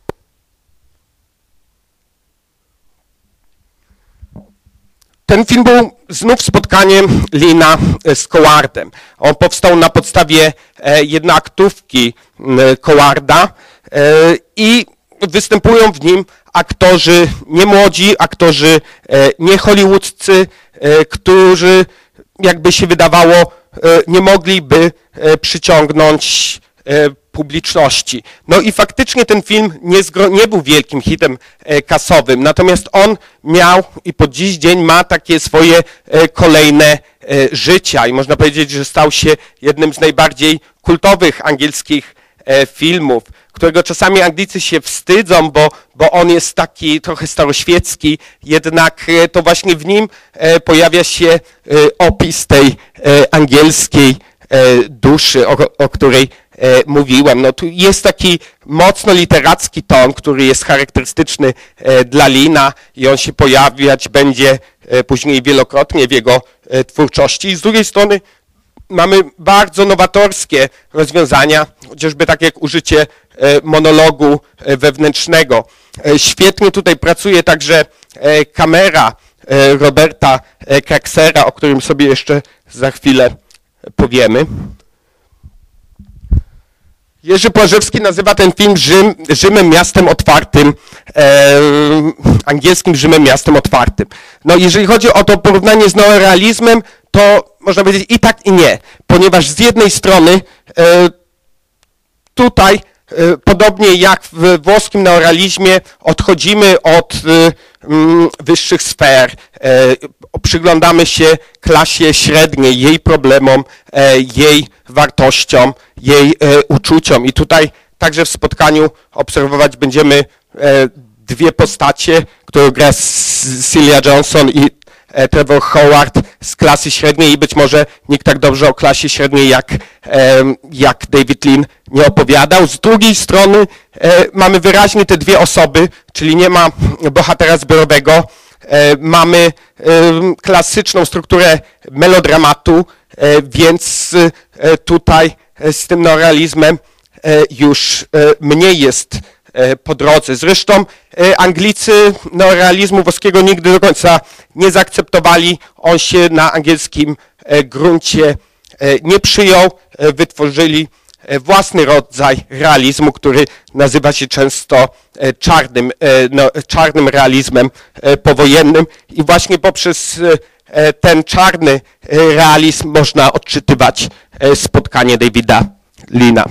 Ten film był znów spotkaniem Lina z Cowardem. On powstał na podstawie jednoaktówki Cowarda i występują w nim aktorzy niemłodzi, aktorzy nie hollywoodzcy, którzy, jakby się wydawało, nie mogliby przyciągnąć publiczności. No i faktycznie ten film nie, nie był wielkim hitem kasowym, natomiast on miał i po dziś dzień ma takie swoje kolejne życia i można powiedzieć, że stał się jednym z najbardziej kultowych angielskich filmów, którego czasami Anglicy się wstydzą, bo, bo on jest taki trochę staroświecki, jednak to właśnie w nim pojawia się opis tej angielskiej duszy, o, o której mówiłem. No tu jest taki mocno literacki ton, który jest charakterystyczny dla Lina i on się pojawiać będzie później wielokrotnie w jego twórczości. I z drugiej strony mamy bardzo nowatorskie rozwiązania, chociażby tak jak użycie monologu wewnętrznego. Świetnie tutaj pracuje także kamera Roberta Kraksera, o którym sobie jeszcze za chwilę powiemy. Jerzy Płażewski nazywa ten film Rzym, Rzymem miastem otwartym, e, angielskim Rzymem miastem otwartym. No jeżeli chodzi o to porównanie z neorealizmem, to można powiedzieć i tak i nie, ponieważ z jednej strony e, tutaj e, podobnie jak w włoskim neorealizmie odchodzimy od e, m, wyższych sfer, e, przyglądamy się klasie średniej, jej problemom, e, jej wartościom, jej e, uczuciom. I tutaj także w spotkaniu obserwować będziemy e, dwie postacie, które gra Celia Johnson i e, Trevor Howard z klasy średniej i być może nikt tak dobrze o klasie średniej jak, e, jak David Lean nie opowiadał. Z drugiej strony e, mamy wyraźnie te dwie osoby, czyli nie ma bohatera zbiorowego, e, mamy e, klasyczną strukturę melodramatu, e, więc e, tutaj z tym neorealizmem już mniej jest po drodze. Zresztą Anglicy neorealizmu włoskiego nigdy do końca nie zaakceptowali. On się na angielskim gruncie nie przyjął. Wytworzyli własny rodzaj realizmu, który nazywa się często czarnym, no, czarnym realizmem powojennym i właśnie poprzez ten czarny realizm można odczytywać spotkanie Davida Leana.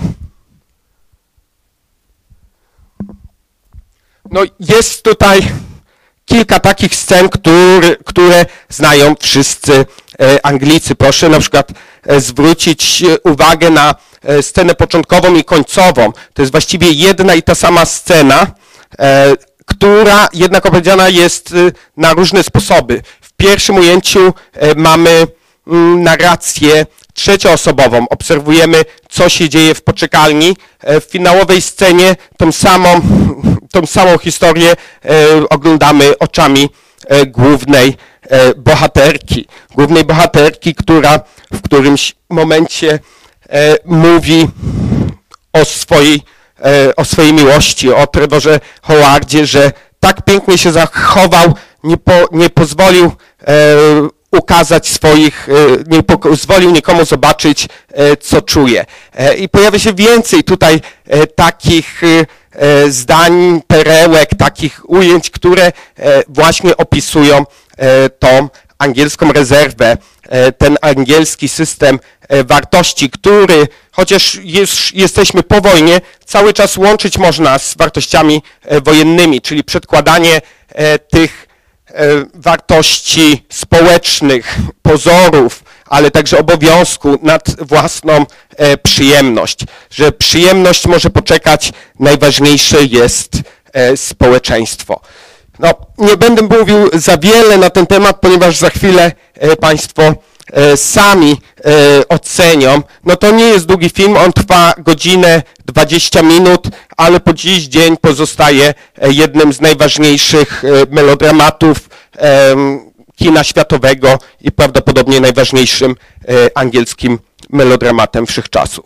No jest tutaj kilka takich scen, które, które znają wszyscy Anglicy. Proszę na przykład zwrócić uwagę na scenę początkową i końcową. To jest właściwie jedna i ta sama scena, która jednak opowiedziana jest na różne sposoby. W pierwszym ujęciu mamy narrację trzecioosobową. Obserwujemy, co się dzieje w poczekalni. W finałowej scenie tą samą, tą samą historię oglądamy oczami głównej bohaterki. Głównej bohaterki, która w którymś momencie mówi o swojej, o swojej miłości, o Trevorze Howardzie, że tak pięknie się zachował, nie, po, nie pozwolił ukazać swoich, nie pozwolił nikomu zobaczyć, co czuje. I pojawia się więcej tutaj takich zdań, perełek, takich ujęć, które właśnie opisują tą angielską rezerwę, ten angielski system wartości, który, chociaż już jesteśmy po wojnie, cały czas łączyć można z wartościami wojennymi, czyli przedkładanie tych wartości społecznych, pozorów, ale także obowiązku nad własną przyjemność. Że przyjemność może poczekać, najważniejsze jest społeczeństwo. No, nie będę mówił za wiele na ten temat, ponieważ za chwilę Państwo sami ocenią. No to nie jest długi film, on trwa godzinę dwadzieścia minut, ale po dziś dzień pozostaje jednym z najważniejszych melodramatów kina światowego i prawdopodobnie najważniejszym angielskim melodramatem wszechczasów.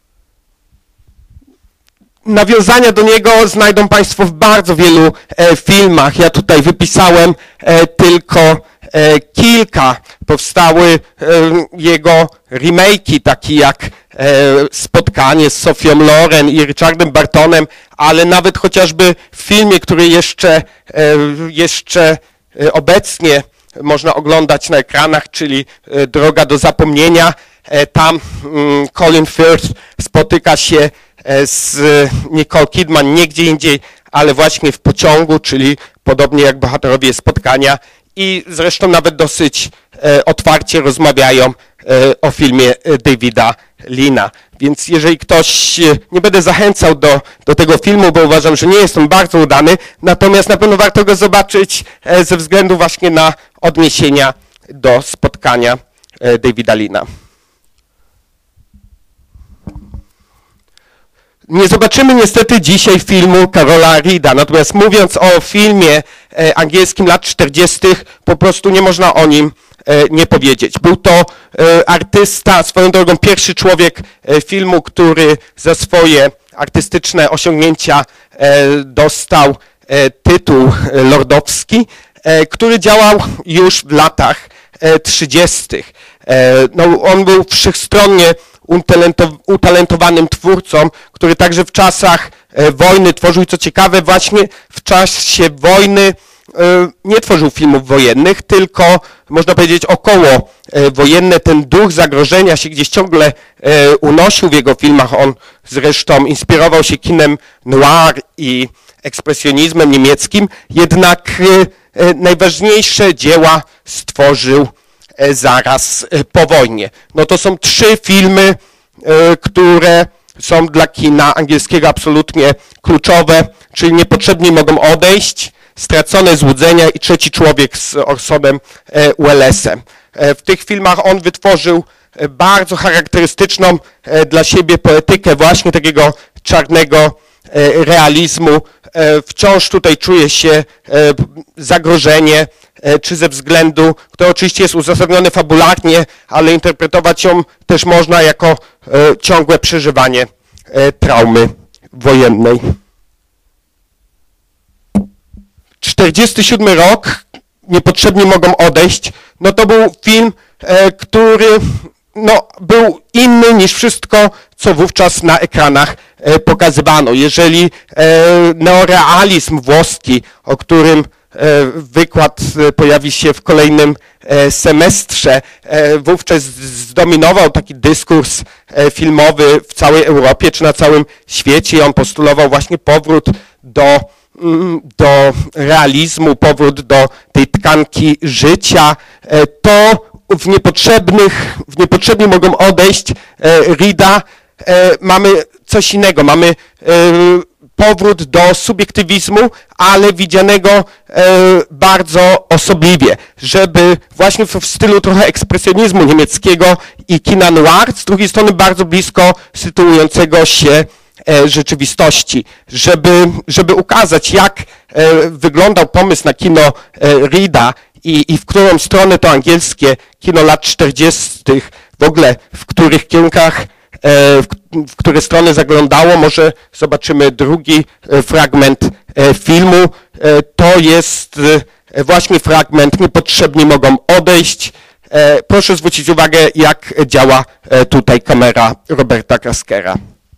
Nawiązania do niego znajdą Państwo w bardzo wielu filmach. Ja tutaj wypisałem tylko kilka. Powstały jego remake'i, takie jak Spotkanie z Sofią Loren i Richardem Bartonem, ale nawet chociażby w filmie, który jeszcze, jeszcze obecnie można oglądać na ekranach, czyli Droga do zapomnienia. Tam Colin Firth spotyka się z Nicole Kidman nie gdzie indziej, ale właśnie w pociągu, czyli podobnie jak bohaterowie Spotkania i zresztą nawet dosyć otwarcie rozmawiają o filmie Davida Leana. Więc jeżeli ktoś, nie będę zachęcał do, do tego filmu, bo uważam, że nie jest on bardzo udany, natomiast na pewno warto go zobaczyć ze względu właśnie na odniesienia do Spotkania Davida Leana. Nie zobaczymy niestety dzisiaj filmu Karola Reeda, natomiast mówiąc o filmie angielskim lat czterdziestych, po prostu nie można o nim nie powiedzieć. Był to artysta, swoją drogą pierwszy człowiek filmu, który za swoje artystyczne osiągnięcia dostał tytuł lordowski, który działał już w latach trzydziestych. No, on był wszechstronnie utalentowanym twórcą, który także w czasach wojny tworzył, co ciekawe, właśnie w czasie wojny nie tworzył filmów wojennych, tylko można powiedzieć około wojenne. Ten duch zagrożenia się gdzieś ciągle unosił w jego filmach. On zresztą inspirował się kinem noir i ekspresjonizmem niemieckim, jednak najważniejsze dzieła stworzył zaraz po wojnie. No to są trzy filmy, które są dla kina angielskiego absolutnie kluczowe, czyli Niepotrzebni mogą odejść, Stracone złudzenia i Trzeci człowiek z Orsonem Wellesem. W tych filmach on wytworzył bardzo charakterystyczną dla siebie poetykę właśnie takiego czarnego realizmu. Wciąż tutaj czuje się zagrożenie, czy ze względu, który oczywiście jest uzasadniony fabularnie, ale interpretować ją też można jako ciągłe przeżywanie traumy wojennej. czterdziesty siódmy rok, Niepotrzebni mogą odejść, no to był film, który no, był inny niż wszystko, co wówczas na ekranach pokazywano. Jeżeli neorealizm włoski, o którym wykład pojawi się w kolejnym semestrze, wówczas zdominował taki dyskurs filmowy w całej Europie czy na całym świecie i on postulował właśnie powrót do, do realizmu, powrót do tej tkanki życia, to w niepotrzebnych, w niepotrzebnie mogą odejść Reeda, mamy coś innego, mamy powrót do subiektywizmu, ale widzianego bardzo osobliwie, żeby właśnie w stylu trochę ekspresjonizmu niemieckiego i kina noir, z drugiej strony bardzo blisko sytuującego się rzeczywistości, żeby, żeby ukazać, jak wyglądał pomysł na kino Reeda i, i w którą stronę to angielskie kino lat czterdziestych, w ogóle w których kierunkach, w, w które strony zaglądało. Może zobaczymy drugi fragment filmu. To jest właśnie fragment Niepotrzebni mogą odejść. Proszę zwrócić uwagę, jak działa tutaj kamera Roberta Kraskera.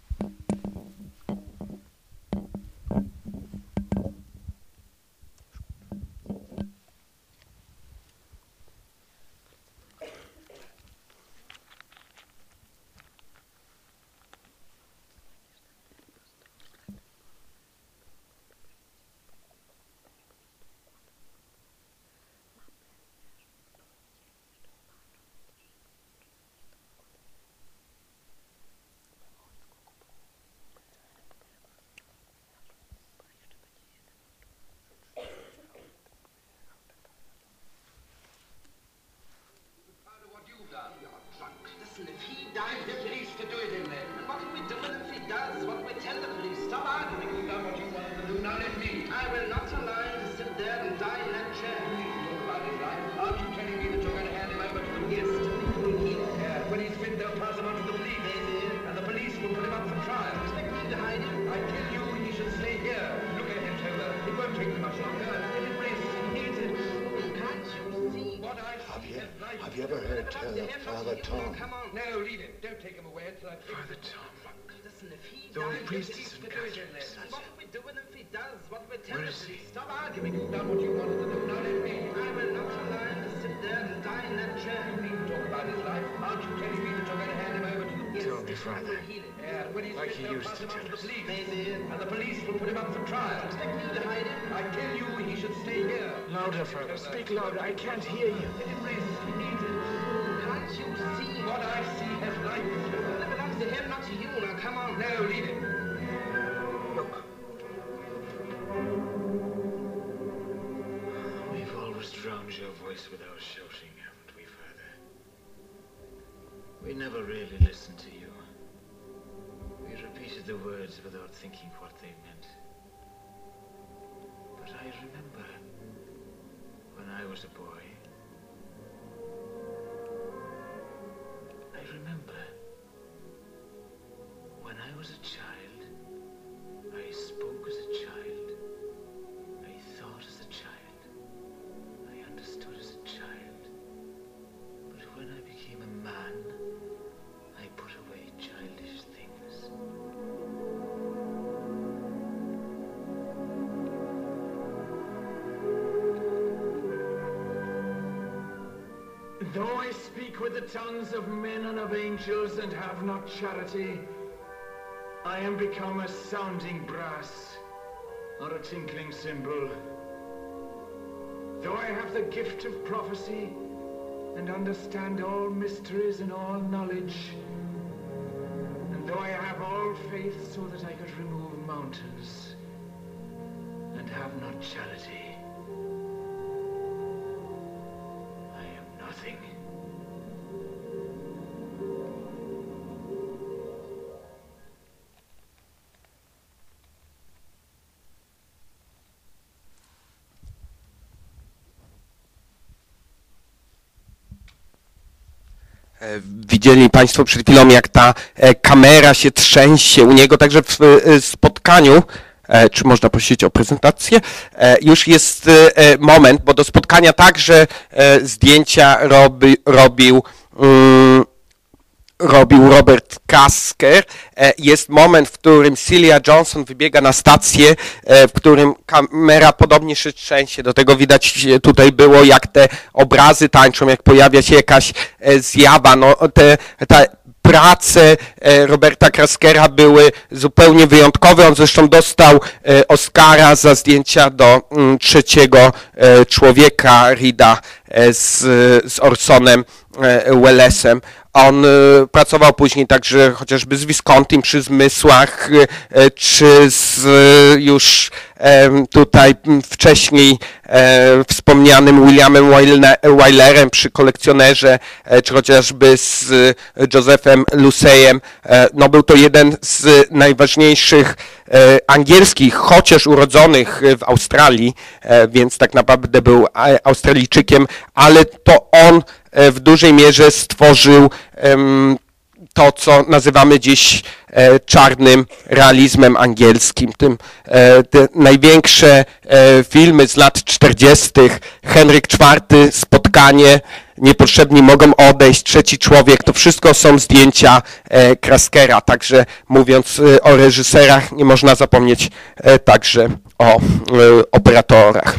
Have you ever heard tell of Father Tom? No, leave him. Don't take him away until I... Father Tom. Listen, if he The old died, priest the is in police could do it Catholic then. What do we do with him if he does? What do we tell Where the is he? police? Stop arguing. You've done what you wanted to do. Now let me. I will not allow him to sit there and die in that chair. You needn't talk about his life. Aren't you telling me that you're going to hand him over to the police? Tell me, Father. Yeah, when he's Like fit, he they'll used pass to him on tell to the us. police. Maybe. And the police will put him up for trial. Expect me to hide him? I tell you he should stay here. Louder, Father. Speak louder. I can't hear you. Let him rest. He needs it. Can't you see? What I see has life. Well, it belongs to him, not to you. Now, come on. No, leave him. Look. We've always drowned your voice with our shouting, haven't we, Father? We never really listened to you. We repeated the words without thinking what they meant. But I remember when I was a boy, was a child, I spoke as a child, I thought as a child, I understood as a child. But when I became a man, I put away childish things. Though I speak with the tongues of men and of angels and have not charity, I am become a sounding brass or a tinkling cymbal. Though I have the gift of prophecy and understand all mysteries and all knowledge, and though I have all faith so that I could remove mountains and have not charity, nothing. Widzieli Państwo przed chwilą, jak ta kamera się trzęsie u niego, także w spotkaniu, czy można prosić o prezentację, już jest moment, bo do spotkania także zdjęcia robi, robił um, robił Robert Krasker. Jest moment, w którym Celia Johnson wybiega na stację, w którym kamera podobnie się trzęsie. Do tego widać tutaj było, jak te obrazy tańczą, jak pojawia się jakaś zjawa. No, te, te prace Roberta Kraskera były zupełnie wyjątkowe. On zresztą dostał Oscara za zdjęcia do Trzeciego Człowieka Reeda z, z Orsonem Wellesem. On pracował później także chociażby z Viscontim przy Zmysłach, czy z już tutaj wcześniej wspomnianym Williamem Wylerem przy Kolekcjonerze, czy chociażby z Josephem Luceyem. No, był to jeden z najważniejszych angielskich, chociaż urodzonych w Australii, więc tak naprawdę był Australijczykiem, ale to on w dużej mierze stworzył to, co nazywamy dziś czarnym realizmem angielskim. Tym, te największe filmy z lat czterdziestych, Henryk czwarty, Spotkanie, Niepotrzebni mogą odejść, Trzeci Człowiek, to wszystko są zdjęcia Kraskera. Także mówiąc o reżyserach, nie można zapomnieć także o operatorach.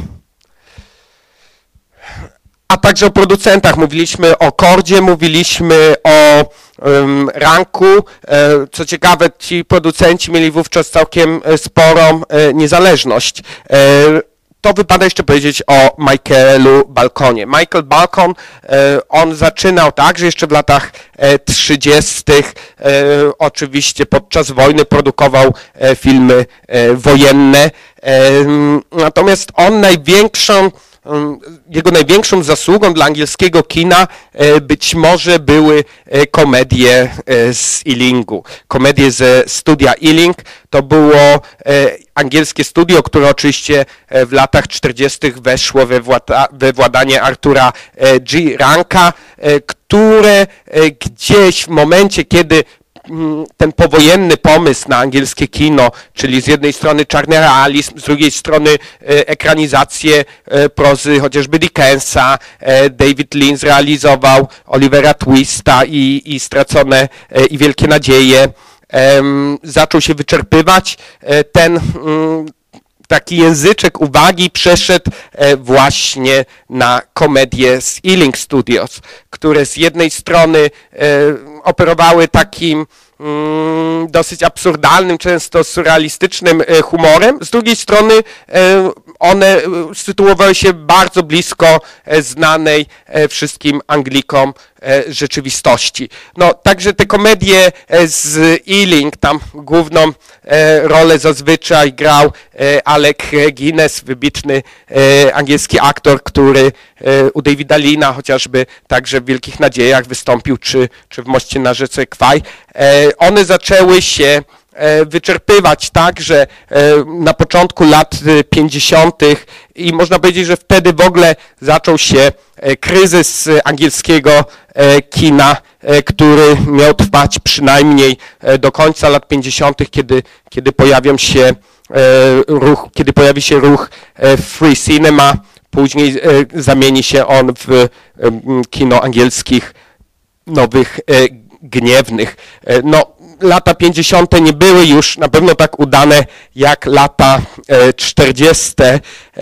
A także o producentach. Mówiliśmy o Kordzie, mówiliśmy o um, Ranku. E, co ciekawe, ci producenci mieli wówczas całkiem sporą e, niezależność. E, to wypada jeszcze powiedzieć o Michaelu Balconie. Michael Balcon, e, on zaczynał także jeszcze w latach e, trzydziestych. E, oczywiście podczas wojny produkował e, filmy e, wojenne. E, natomiast on największą Jego największą zasługą dla angielskiego kina być może były komedie z Ealingu. Komedie ze studia Ealing. To było angielskie studio, które oczywiście w latach czterdziestych weszło we, włada, we władanie Artura G. Ranka, które gdzieś w momencie, kiedy ten powojenny pomysł na angielskie kino, czyli z jednej strony czarny realizm, z drugiej strony ekranizację prozy chociażby Dickensa. David Lean zrealizował Olivera Twista i, i Stracone i Wielkie Nadzieje. Zaczął się wyczerpywać. Ten taki języczek uwagi przeszedł właśnie na komedię z Ealing Studios, które z jednej strony operowały takim dosyć absurdalnym, często surrealistycznym humorem, z drugiej strony one sytuowały się bardzo blisko znanej wszystkim Anglikom rzeczywistości. No, także te komedie z Ealing, tam główną rolę zazwyczaj grał Alec Guinness, wybitny angielski aktor, który u Davida Leana chociażby także w Wielkich Nadziejach wystąpił, czy, czy w Moście na rzece Kwaj. One zaczęły się wyczerpywać tak, że na początku lat pięćdziesiątych i można powiedzieć, że wtedy w ogóle zaczął się kryzys angielskiego kina, który miał trwać przynajmniej do końca lat pięćdziesiątych, kiedy, kiedy pojawią się ruch, kiedy pojawi się ruch Free Cinema, później zamieni się on w kino angielskich nowych gniewnych. No, lata pięćdziesiąte nie były już na pewno tak udane jak lata czterdzieste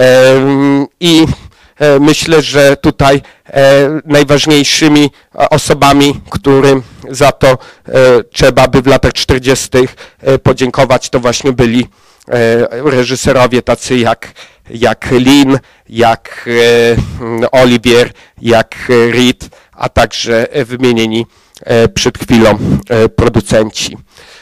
i myślę, że tutaj najważniejszymi osobami, którym za to trzeba by w latach czterdziestych podziękować, to właśnie byli reżyserowie tacy jak, jak Lin, jak Olivier, jak Reed, a także wymienieni przed chwilą producenci.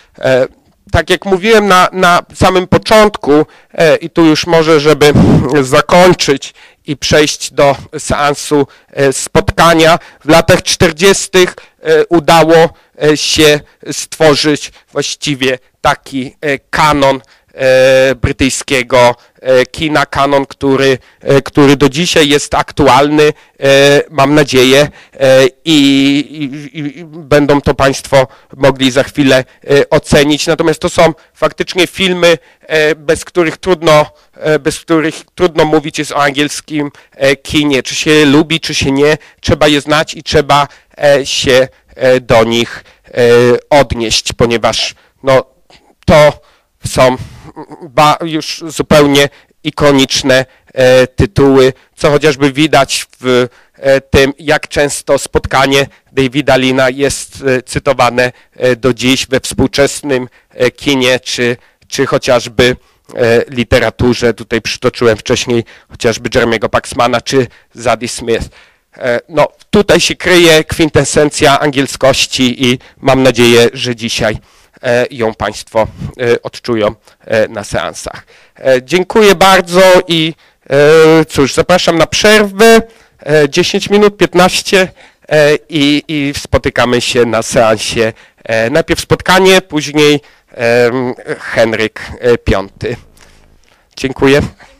Tak jak mówiłem na, na samym początku, i tu już może, żeby zakończyć i przejść do seansu spotkania, w latach czterdziestych udało się stworzyć właściwie taki kanon brytyjskiego kina, kanon, który, który do dzisiaj jest aktualny, mam nadzieję, i, i, i będą to Państwo mogli za chwilę ocenić. Natomiast to są faktycznie filmy, bez których trudno, bez których trudno mówić jest o angielskim kinie. Czy się lubi, czy się nie, trzeba je znać i trzeba się do nich odnieść, ponieważ no, to są ba, już zupełnie ikoniczne e, tytuły, co chociażby widać w e, tym, jak często spotkanie Davida Lina jest e, cytowane e, do dziś we współczesnym e, kinie, czy, czy chociażby e, literaturze. Tutaj przytoczyłem wcześniej chociażby Jeremiego Paxmana, czy Zadie Smith. E, no, tutaj się kryje kwintesencja angielskości i mam nadzieję, że dzisiaj ją Państwo odczują na seansach. Dziękuję bardzo i cóż, zapraszam na przerwę, dziesięć minut, piętnaście i, i spotykamy się na seansie. Najpierw spotkanie, później Henryk piąty. Dziękuję.